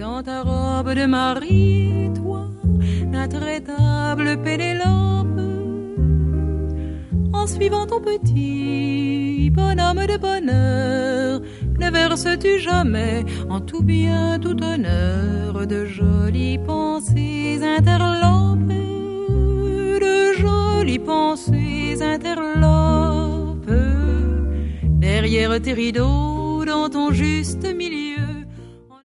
dans ta robe de Marie, toi, intraitable Pénélope, en suivant ton petit bonhomme de bonheur, ne verses-tu jamais en tout bien, tout honneur de jolies pensées interlopes, de jolies pensées interlopes, derrière tes rideaux, dans ton juste milieu,